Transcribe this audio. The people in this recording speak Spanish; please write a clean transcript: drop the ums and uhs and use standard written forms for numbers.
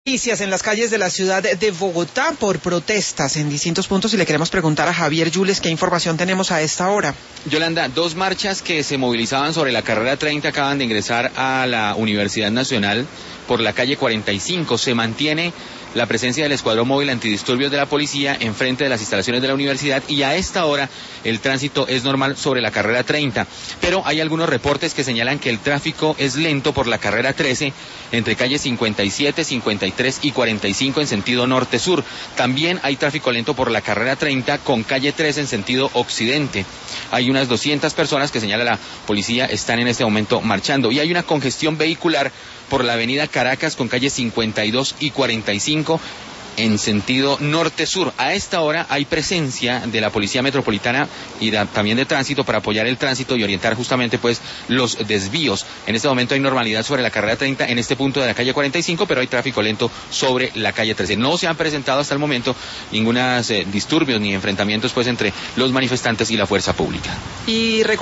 Noticias en las calles de la ciudad de Bogotá por protestas en distintos puntos y le queremos preguntar a Javier Yules qué información tenemos a esta hora. Yolanda, dos marchas que se movilizaban sobre la carrera 30 acaban de ingresar a la Universidad Nacional por la calle 45. Se mantiene la presencia del Escuadrón Móvil Antidisturbios de la Policía enfrente de las instalaciones de la universidad y a esta hora el tránsito es normal sobre la carrera 30, pero hay algunos reportes que señalan que el tráfico es lento por la carrera 13 entre calles 57, 53 y 45 en sentido norte-sur. También hay tráfico lento por la carrera 30 con calle 13 en sentido occidente. Hay unas 200 personas que señala la policía están en este momento marchando y hay una congestión vehicular por la avenida Caracas con calles 52 y 45 en sentido norte-sur. A esta hora hay presencia de la Policía Metropolitana y también de Tránsito para apoyar el tránsito y orientar justamente pues los desvíos. En este momento hay normalidad sobre la carrera 30 en este punto de la calle 45, pero hay tráfico lento sobre la calle 13. No se han presentado hasta el momento ningunos disturbios ni enfrentamientos pues entre los manifestantes y la fuerza pública. Y